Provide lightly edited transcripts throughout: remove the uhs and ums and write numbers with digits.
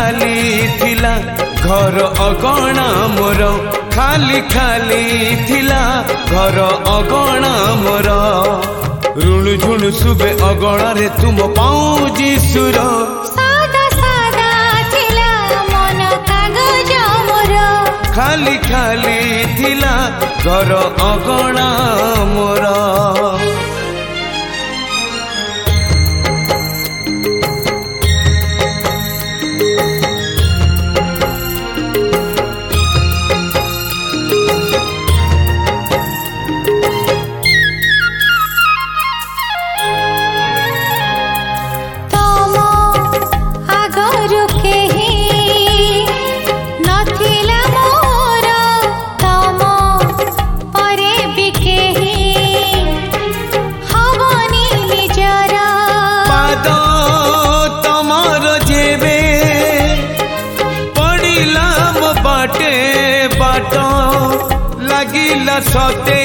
खाली थिला घर अगणा मोर खाली खाली थिला घर अगणा मोर ऋणु झुणु सुबे अगणा रे तुम पाऊजी सुर सादा सादा थिला मन कागज मोर खाली खाली थिला घर अगणा मोर सते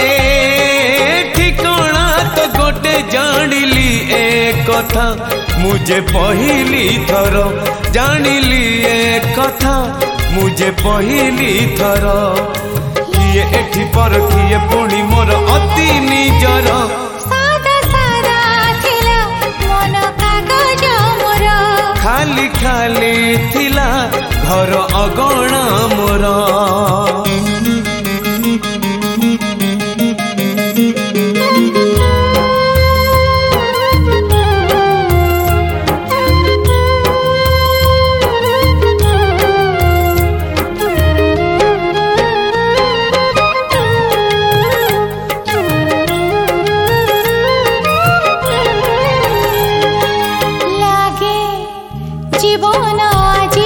ठिकाना तो गोटे जानिली ए कथा मुझे पहली थर जानिली ए कथा मुझे पहली थर किए एठी पर किए पुणी मोर अति निजर सादा सादा थिला मन कागज मोर खाली खाली थिला घर अगणा मोर जीवन आजी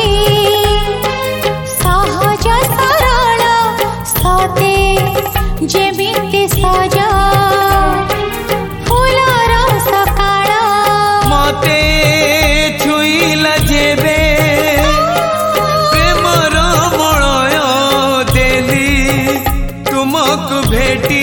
सहज सरल सते जेमिति सजा फूलर सकाळ मते छुईला जेबे प्रेमर मलय देली तुमको भेटी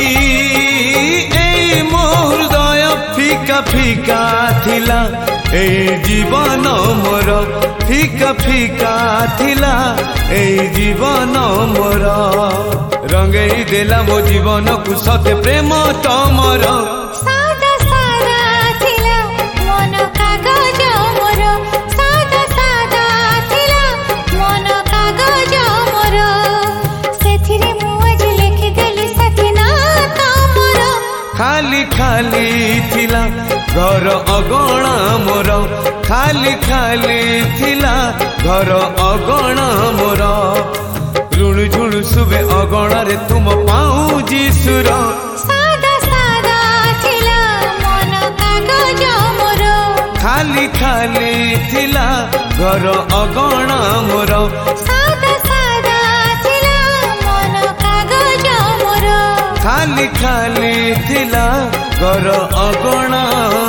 ए मो हृदय फीका फीका थिला ए जीवन मोर फीका फीका थिला ए जीवन मोर रंगई देला मो जीवन को सते प्रेम तमर सादा सादा थिला मन कागज मोर सादा सादा थिला मन कागज मोर सेथिरे मु आज लिखि देली साथी ना तमर खाली खाली थिला घर अगणा मोर खाली खाली थिला घर अगणा मोर ऋणु झुणु सुबे अगणा रे तुम पाऊजी सुर सादा सादा थिला मन कागज मोर खाली खाली थिला घर अगणा मोर सादा सादा थिला मन कागज मोर खाली खाली थिला घर अगणा